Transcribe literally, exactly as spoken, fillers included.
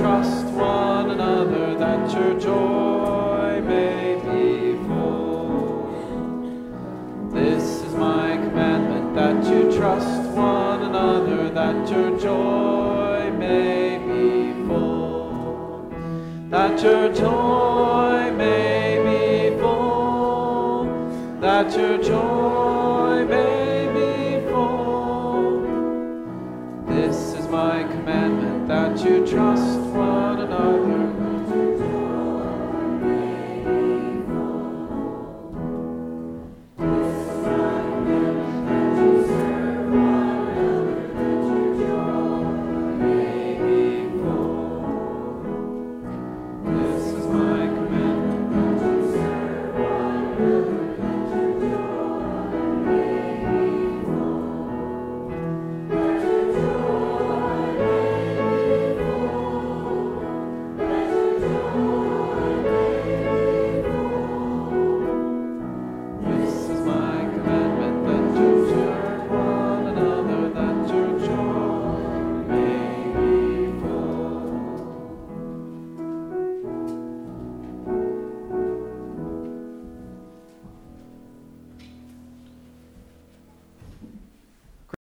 trust one another, that your joy may be full. This is my commandment, that you trust one another, that your joy may be full. That your joy may be full. That your joy may be full. This is my commandment, that you trust one another.